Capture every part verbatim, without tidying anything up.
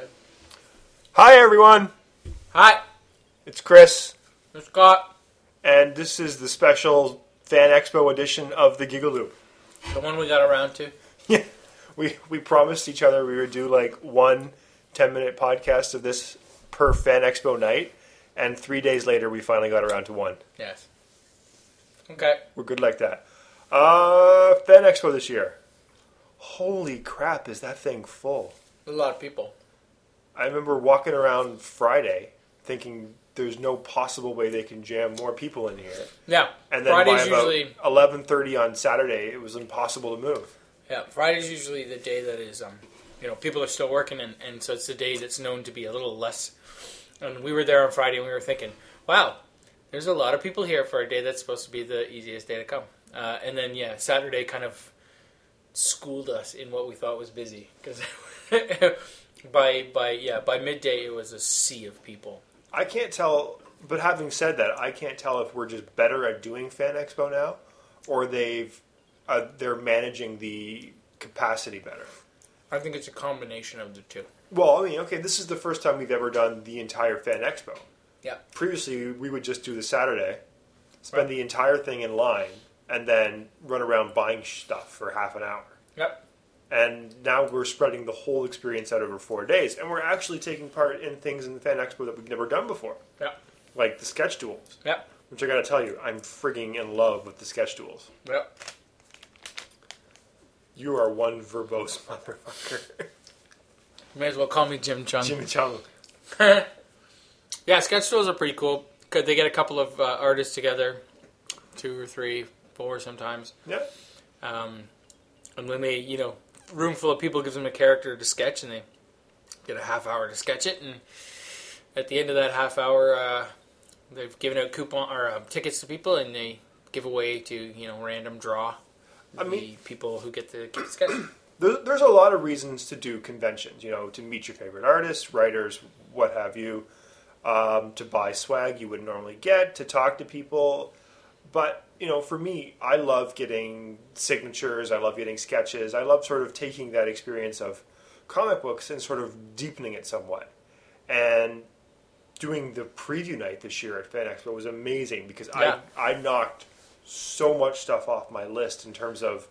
ahead. Hi, everyone. Hi. It's Chris. It's Scott. And this is the special Fan Expo edition of the Gigaloop. The one we got around to. Yeah. We, we promised each other we would do like one ten-minute podcast of this per Fan Expo night. And three days later, we finally got around to one. Yes. Okay. We're good like that. Uh, Fan Expo this year. Holy crap, is that thing full? A lot of people. I remember walking around Friday thinking there's no possible way they can jam more people in here. Yeah. And then Friday's by about usually eleven thirty on Saturday, it was impossible to move. Yeah, Friday's usually the day that is, um, you know, people are still working, and, and so it's the day that's known to be a little less. And we were there on Friday, and we were thinking, wow, there's a lot of people here for a day that's supposed to be the easiest day to come. Uh, and then, yeah, Saturday kind of schooled us in what we thought was busy, because by by yeah by midday it was a sea of people. I can't tell, but having said that, I can't tell if we're just better at doing Fan Expo now, or they've uh, they're managing the capacity better. I think it's a combination of the two. Well, I mean, okay, this is the first time we've ever done the entire Fan Expo. Yeah. Previously, we would just do the Saturday, spend Right. the entire thing in line, and then run around buying stuff for half an hour. Yep. And now we're spreading the whole experience out over four days. And we're actually taking part in things in the Fan Expo that we've never done before. Yep. Like the sketch duels. Yep. Which I gotta tell you, I'm frigging in love with the sketch duels. Yep. You are one verbose motherfucker. You may as well call me Jim Chung. Jimmy Chung. Yeah, sketch duels are pretty cool. Cause they get a couple of uh, artists together, two or three, four sometimes. Yeah. Um, and when they, you know, room full of people gives them a character to sketch, and they get a half hour to sketch it. And at the end of that half hour, uh, they've given out coupon or uh, tickets to people, and they give away to you know random draw. I the mean, people who get to get to sketch. There, there's a lot of reasons to do conventions, you know, to meet your favorite artists, writers, what have you, um, to buy swag you wouldn't normally get, to talk to people. But, you know, for me, I love getting signatures, I love getting sketches, I love sort of taking that experience of comic books and sort of deepening it somewhat. And doing the preview night this year at Fan Expo was amazing because Yeah. I, I knocked so much stuff off my list in terms of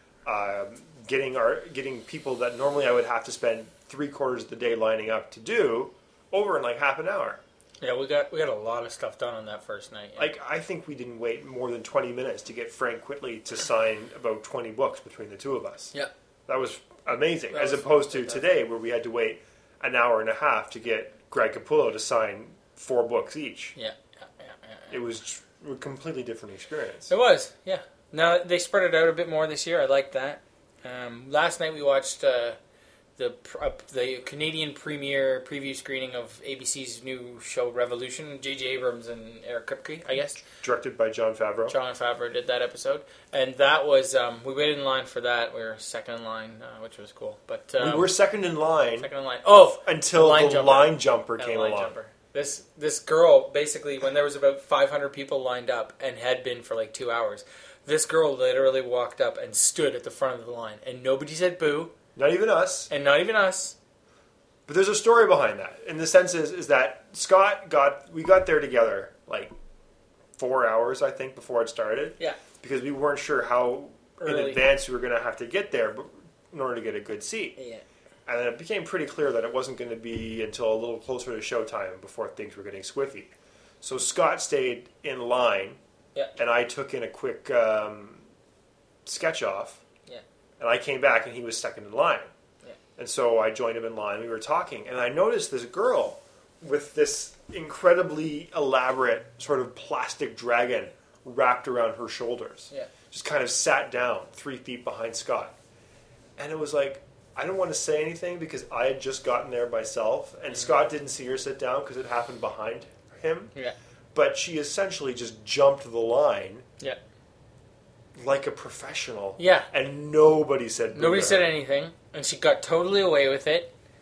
um, getting our getting people that normally I would have to spend three quarters of the day lining up to do over in like half an hour. Yeah, we got we got a lot of stuff done on that first night. Yeah. Like I think we didn't wait more than twenty minutes to get Frank Whitley to sign about twenty books between the two of us. Yeah, that was amazing. That as was opposed to fantastic. today, where we had to wait an hour and a half to get Greg Capullo to sign four books each. yeah, yeah, yeah, yeah, yeah. It was a completely different experience. It was, yeah. Now they spread it out a bit more this year. I like that. Um, last night we watched uh, the pr- uh, the Canadian premiere preview screening of A B C's new show Revolution. J J Abrams and Eric Kripke, I guess. Directed by Jon Favreau. John Favreau did that episode, and that was um, we waited in line for that. We were second in line, uh, which was cool. But um, we were second in line second in line. Oh, until the line the jumper. line jumper And came line along. jumper. This this girl basically, when there was about five hundred people lined up and had been for like two hours, this girl literally walked up and stood at the front of the line, and nobody said boo, Not even us. and not even us. But there's a story behind that. And the sense is, is that Scott got, we got there together like four hours, I think, before it started. Yeah, Because we weren't sure how in Early. advance we were going to have to get there but in order to get a good seat. yeah, And then it became pretty clear that it wasn't going to be until a little closer to showtime before things were getting squiffy. So Scott stayed in line, yeah, and I took in a quick um, sketch off, yeah, and I came back, and he was second in line. yeah. And so I joined him in line. We were talking, and I noticed this girl with this incredibly elaborate sort of plastic dragon wrapped around her shoulders. Yeah. Just kind of sat down three feet behind Scott. And it was like, I don't want to say anything because I had just gotten there myself, and Mm-hmm. Scott didn't see her sit down because it happened behind him. Yeah. But she essentially just jumped the line Yeah. like a professional. Yeah. And nobody said boo Nobody to said her. anything, and she got totally away with it.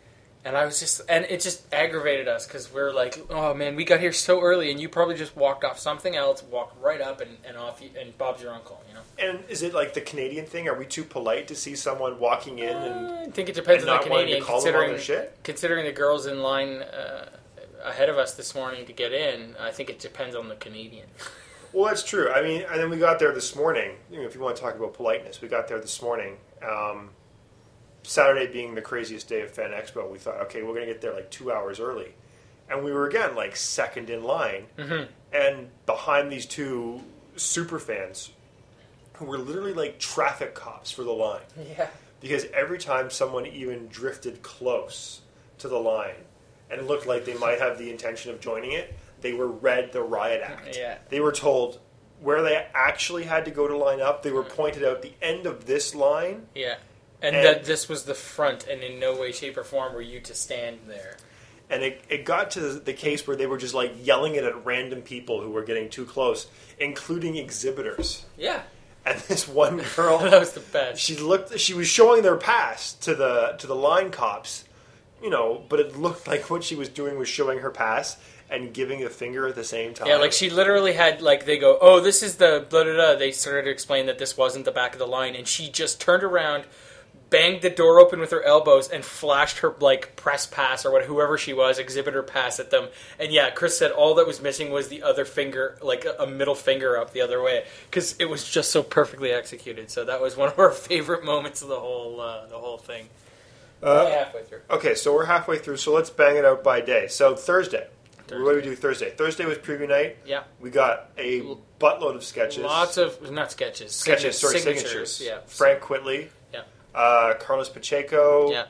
And I was just, and it just aggravated us because we're like, oh man, we got here so early, and you probably just walked off something else, walked right up, and, and off, and Bob's your uncle, you know. And is it like the Canadian thing? Are we too polite to see someone walking in and uh, I think it depends and on not the wanting Canadian, to call them on considering their shit? considering the girls in line uh, ahead of us this morning to get in. I think it depends on the Canadian. Well, that's true. I mean, and then we got there this morning. You know, if you want to talk about politeness, we got there this morning. Um, Saturday being the craziest day of Fan Expo, we thought, okay, we're going to get there like two hours early. And we were, again, like second in line. Mm-hmm. And behind these two super fans who were literally like traffic cops for the line. Yeah. Because every time someone even drifted close to the line and it looked like they might have the intention of joining it, they were read the riot act. Yeah. They were told where they actually had to go to line up. They were pointed out the end of this line. Yeah. And, And- that this was the front, and in no way, shape, or form were you to stand there. And it, it got to the case where they were just like yelling it at random people who were getting too close, including exhibitors. Yeah. And this one girl, That was the best. she looked. She was showing their pass to the to the line cops, you know. But it looked like what she was doing was showing her pass and giving a finger at the same time. Yeah, like she literally had, like, they go, oh, this is the blah, blah, blah. They started to explain that this wasn't the back of the line, and she just turned around, banged the door open with her elbows, and flashed her, like, press pass or what, whoever she was, exhibitor pass at them. And yeah, Chris said all that was missing was the other finger, like a middle finger up the other way, because it was just so perfectly executed. So that was one of our favorite moments of the whole uh, the whole thing. Uh, halfway through. Okay, so we're halfway through. So let's bang it out by day. So Thursday. Thursday. What do we do Thursday? Thursday was preview night. Yeah. We got a buttload of sketches. Lots of, not sketches. sketches, sorry, signatures. signatures. Yeah. Frank Whitley. Yeah. Uh, Carlos Pacheco. Yeah.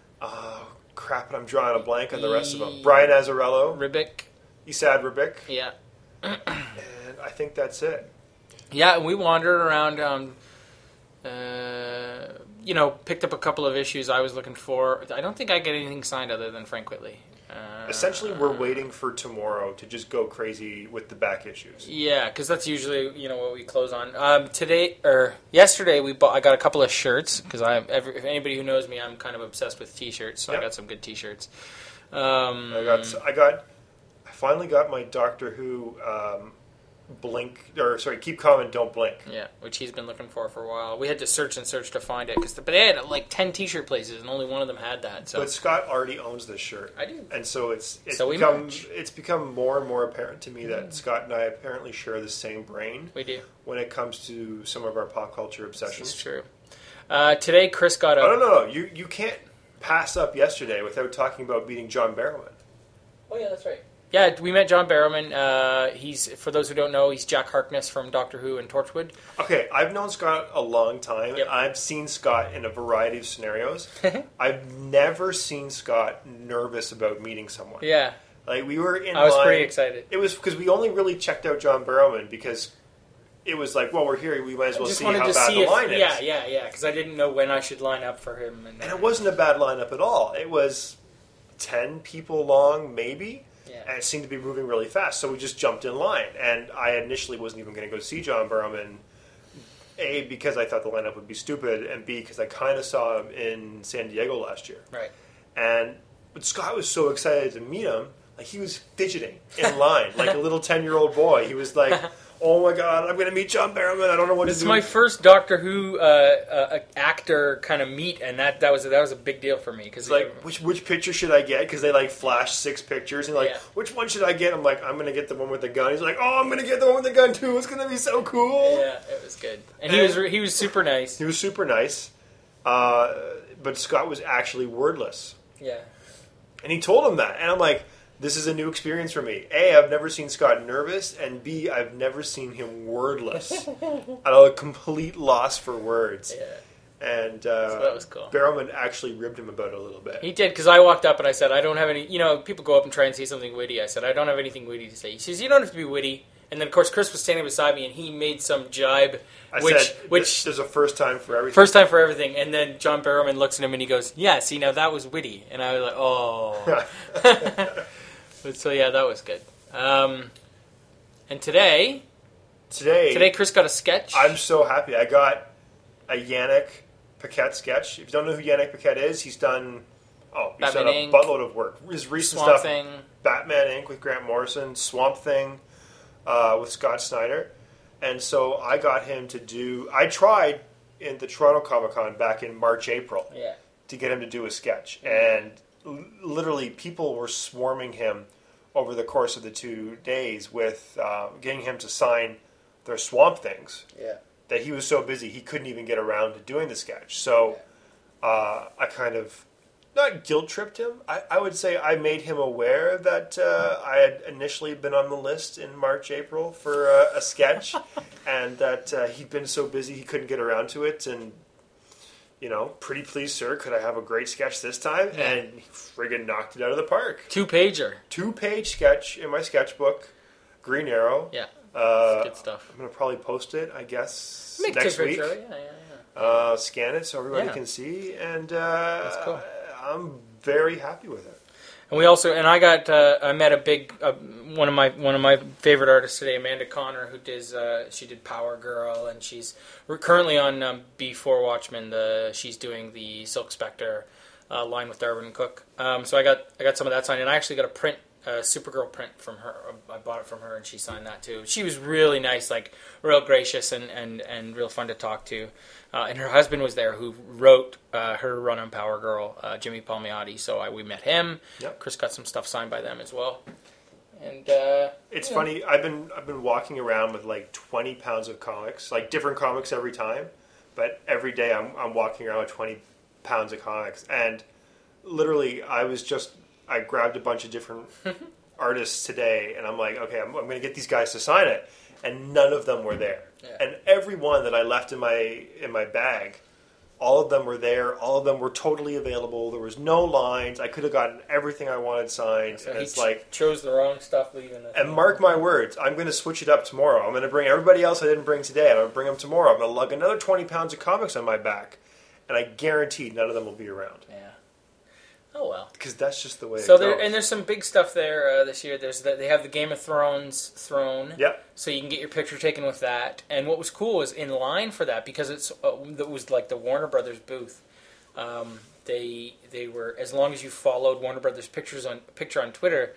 Oh, crap, and I'm drawing a blank on the rest of them. Brian Azzarello. Ribic. Isad Ribic. Yeah. And I think that's it. Yeah, and we wandered around, um, uh, you know, picked up a couple of issues I was looking for. I don't think I get anything signed other than Frank Whitley. Uh, Essentially, we're waiting for tomorrow to just go crazy with the back issues. Yeah, because that's usually, you know, what we close on. Um, today, or yesterday, we bought. I got a couple of shirts, because I, every, if anybody who knows me, I'm kind of obsessed with T-shirts, so Yep. I got some good T-shirts. Um, I got, I got, I finally got my Doctor Who um, blink, or sorry, keep calm and don't blink. Yeah, which he's been looking for for a while. We had to search and search to find it, because but they had like ten T-shirt places, and only one of them had that. So But Scott already owns this shirt. I do. And so it's it's So we become match. it's become more and more apparent to me that Scott and I apparently share the same brain we do. when it comes to some of our pop culture obsessions. It's true. Uh, today, Chris got a. Oh, no, no, no. You you can't pass up yesterday without talking about meeting John Barrowman. Oh yeah, that's right. Yeah, we met John Barrowman. Uh, he's, for those who don't know, he's Jack Harkness from Doctor Who and Torchwood. Okay, I've known Scott a long time. Yep. I've seen Scott in a variety of scenarios. I've never seen Scott nervous about meeting someone. Yeah, Like, we were in I was line. pretty excited. It was because we only really checked out John Barrowman because it was like, well, we're here. We might as I well just see wanted how to bad see the if, line is. yeah, yeah, yeah, because I didn't know when I should line up for him. And, And it wasn't a bad lineup at all. It was ten people long, maybe. Yeah. And it seemed to be moving really fast. So we just jumped in line. And I initially wasn't even going to go see John Barrowman, A, because I thought the lineup would be stupid, and B, because I kind of saw him in San Diego last year. Right. And but Scott was so excited to meet him. Like, he was fidgeting in line like a little ten-year-old boy. He was like, oh, my God, I'm going to meet John Barrowman. I don't know what It's to do. my first Doctor Who uh, uh, actor kind of meet, and that, that was that was a big deal for me. Because It's like, which which picture should I get? Because they, like, flash six pictures. And, like, Yeah. which one should I get? I'm like, I'm going to get the one with the gun. He's like, oh, I'm going to get the one with the gun, too. It's going to be so cool. yeah, it was good, and he was re- he was super nice. He was super nice. Uh, but Scott was actually wordless. Yeah. And he told him that. And I'm like, this is a new experience for me. A, I've never seen Scott nervous. And B, I've never seen him wordless. At a complete loss for words. Yeah. And uh, So that was cool. Barrowman actually ribbed him about it a little bit. He did, because I walked up and I said, I don't have any, you know, people go up and try and say something witty. I said, I don't have anything witty to say. He says, you don't have to be witty. And then, of course, Chris was standing beside me, and he made some jibe, I which, said, which there's a first time for everything. first time for everything. And then John Barrowman looks at him, and he goes, yeah, see, now that was witty. And I was like, oh. But so, yeah, that was good. Um, and today, Today, today Chris got a sketch. I'm so happy. I got a Yannick Paquette sketch. If you don't know who Yannick Paquette is, he's done Oh, he's Batman done a Inc, buttload of work. His recent Swamp stuff, Thing. Batman Incorporated with Grant Morrison, Swamp Thing uh, with Scott Snyder. And so I got him to do... I tried in the Toronto Comic Con back in March, April Yeah. to get him to do a sketch. And l- literally people were swarming him over the course of the two days with uh, getting him to sign their Swamp Things. Yeah. That he was so busy he couldn't even get around to doing the sketch. So uh, I kind of... not guilt-tripped him. I, I would say I made him aware that uh, I had initially been on the list in March, April for uh, a sketch, and that uh, he'd been so busy he couldn't get around to it. And, you know, pretty please, sir, could I have a great sketch this time? Yeah. And he friggin' knocked it out of the park. Two-pager. Two-page sketch in my sketchbook, Green Arrow. Yeah. Uh, Good stuff. I'm going to probably post it, I guess, Make next a week. picture. Yeah, yeah, yeah. Uh, scan it so everybody Yeah. can see, and uh, That's cool. I'm very happy with it. And we also, and I got, uh, I met a big, uh, one of my one of my favorite artists today, Amanda Connor, who does, uh, she did Power Girl, and she's we're currently on um, B four Watchmen. The she's doing the Silk Spectre uh, line with Darwin Cook. Um, so I got I got some of that signed, and I actually got a print, a Supergirl print from her. I bought it from her, and she signed that too. She was really nice, like real gracious and and, and real fun to talk to. Uh, and her husband was there, who wrote uh, her run on Power Girl, uh, Jimmy Palmiotti. So I, we met him. Yep. Chris got some stuff signed by them as well. And uh, It's yeah. funny. I've been I've been walking around with like twenty pounds of comics, like different comics every time. But every day I'm I'm walking around with twenty pounds of comics, and literally I was just I grabbed a bunch of different artists today, and I'm like, okay, I'm, I'm going to get these guys to sign it, and none of them were there. Yeah. And every one that I left in my in my bag, all of them were there. All of them were totally available. There was no lines. I could have gotten everything I wanted signed. So and he it's ch- like, chose the wrong stuff leaving it. and mark my words, I'm going to switch it up tomorrow. I'm going to bring everybody else I didn't bring today, and I'm going to bring them tomorrow. I'm going to lug another twenty pounds of comics on my back, and I guarantee none of them will be around. Yeah. Oh well. Because that's just the way So it there, goes. and there's some big stuff there uh, this year. There's the, they have the Game of Thrones throne. Yep. So you can get your picture taken with that. And what was cool was in line for that, because it's uh, that was like the Warner Brothers booth. Um, they they were, as long as you followed Warner Brothers pictures on picture on Twitter,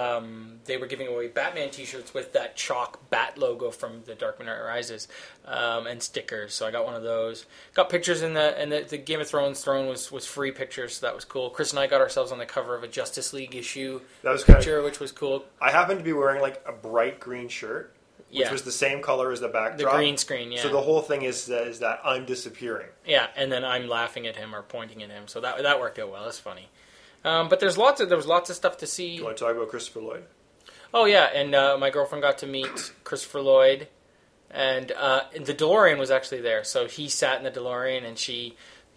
um, they were giving away Batman T-shirts with that chalk bat logo from The Dark Knight Rises, um, and stickers. So I got one of those. Got pictures in the and the, the Game of Thrones throne was, was free pictures, so that was cool. Chris and I got ourselves on the cover of a Justice League issue That was kind picture, of, which was cool. I happened to be wearing like a bright green shirt, which Yeah, was the same color as the the backdrop. green screen. Yeah, So the whole thing is that, is that I'm disappearing. yeah, and then I'm laughing at him or pointing at him. So that that worked out well. That's funny. Um, but there's lots of there was lots of stuff to see. You want to talk about Christopher Lloyd? Oh yeah, and uh, my girlfriend got to meet Christopher Lloyd, and, uh, and the DeLorean was actually there. So he sat in the DeLorean, and she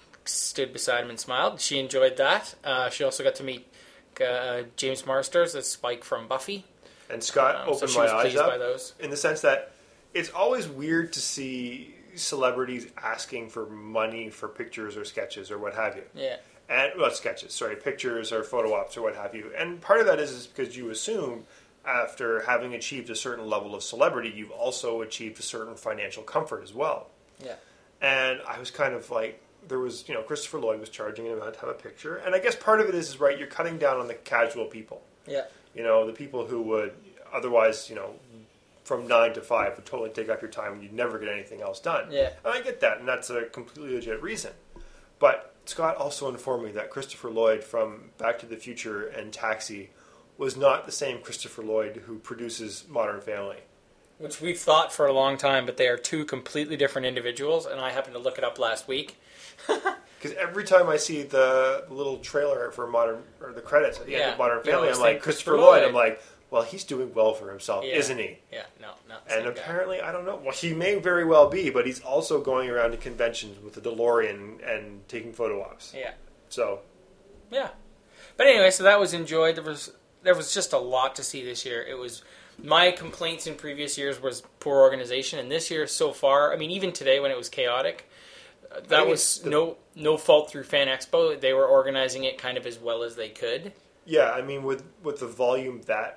stood beside him and smiled. She enjoyed that. Uh, she also got to meet uh, James Marsters, the Spike from Buffy. And Scott Um, so opened she my was eyes pleased up by those. in the sense that it's always weird to see celebrities asking for money for pictures or sketches or what have you. Yeah, And well, sketches, sorry, pictures or photo ops or what have you. And part of that is, is because you assume after having achieved a certain level of celebrity, you've also achieved a certain financial comfort as well. yeah, And I was kind of like, there was, you know, Christopher Lloyd was charging an amount to have a picture. And I guess part of it is, is right, you're cutting down on the casual people. yeah, You know, the people who would otherwise, you know, from nine to five would totally take up your time and you'd never get anything else done. yeah. And I get that, and that's a completely legit reason. But Scott also informed me that Christopher Lloyd from Back to the Future and Taxi was not the same Christopher Lloyd who produces Modern Family. Which we've thought for a long time, but they are two completely different individuals, and I happened to look it up last week. Because every time I see the little trailer for Modern, or the credits at the end Yeah. of Modern You Family, always I'm like, think Christopher Christopher Lloyd. Lloyd. I'm like, well, he's doing well for himself, Yeah. isn't he? Yeah, no, not the And same guy. apparently, I don't know. Well, he may very well be, but he's also going around to conventions with the DeLorean and taking photo ops. Yeah. So, Yeah, but anyway, so that was enjoyed. There was there was just a lot to see this year. It was my complaints in previous years was poor organization, and this year so far, I mean, even today when it was chaotic, uh, that think was it's the- no no fault through Fan Expo. They were organizing it kind of as well as they could. yeah, I mean, with with the volume that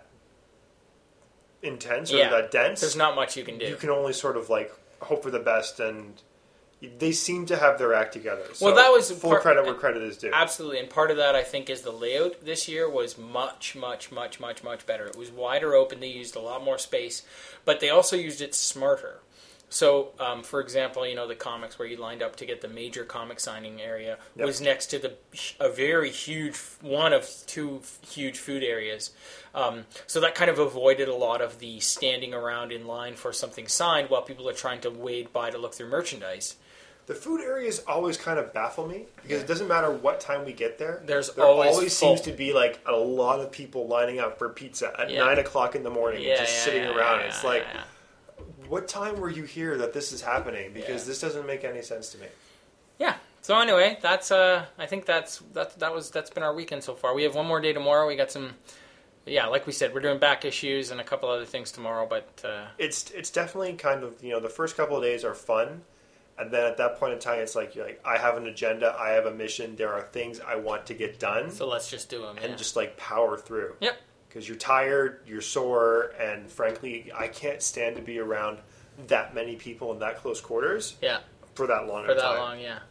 intense or Yeah. that dense, There's not much you can do. you can only sort of like hope for the best and they seem to have their act together. So well, that was full part, credit where credit is due. Absolutely, and part of that I think is the layout this year was much, much, much, much, much better. It was wider open. They used a lot more space, but they also used it smarter. So, um, for example, you know, the comics where you lined up to get the major comic signing area Yep. was next to the a very huge, one of two huge food areas. Um, so that kind of avoided a lot of the standing around in line for something signed while people are trying to wade by to look through merchandise. The food areas always kind of baffle me because it doesn't matter what time we get there. There's there always always full. seems to be like a lot of people lining up for pizza at Yeah. nine o'clock in the morning Yeah, and just yeah, sitting yeah, around. yeah, it's yeah, like, yeah. what time were you here that this is happening? Because Yeah. this doesn't make any sense to me. Yeah. So anyway, that's uh, I think that's that that was that's been our weekend so far. We have one more day tomorrow. We got some, yeah, like we said, we're doing back issues and a couple other things tomorrow. But uh, It's it's definitely kind of, you know, the first couple of days are fun. And then at that point in time, it's like, you're like, I have an agenda, I have a mission, there are things I want to get done. so let's just do them. and Yeah. just like power through. Yep. Because you're tired, you're sore, and frankly, I can't stand to be around that many people in that close quarters Yeah. for that long For of that time. long, yeah.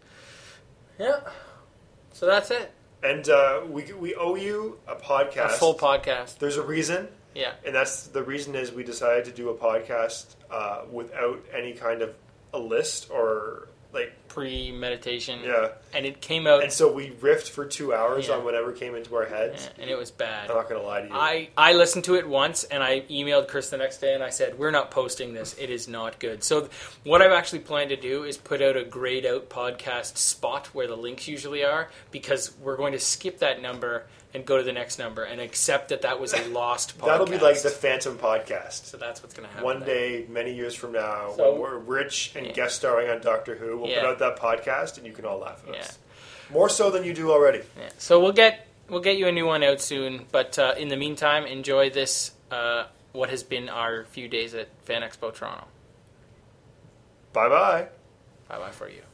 Yeah. So that's it. And uh, we we owe you a podcast. A full podcast. There's a reason, Yeah. and that's the reason is we decided to do a podcast uh, without any kind of a list or like Pre-meditation. yeah. And it came out, And so we riffed for two hours Yeah. on whatever came into our heads. yeah, and it was bad. I'm not gonna lie to you. I, I listened to it once, and I emailed Chris the next day, and I said, we're not posting this. It is not good. So what I've actually planned to do is put out a grayed out podcast spot where the links usually are, because we're going to skip that number and go to the next number and accept that that was a lost podcast. That'll be like the Phantom podcast. So that's what's going to happen. One there. day, many years from now, So- when we're rich and Yeah. guest starring on Doctor Who, we'll Yeah. put out that podcast and you can all laugh at Yeah. us. More so than you do already. Yeah. So we'll get we'll get you a new one out soon. But uh, in the meantime, enjoy this. Uh, what has been our few days at Fan Expo Toronto. Bye bye. Bye bye for you.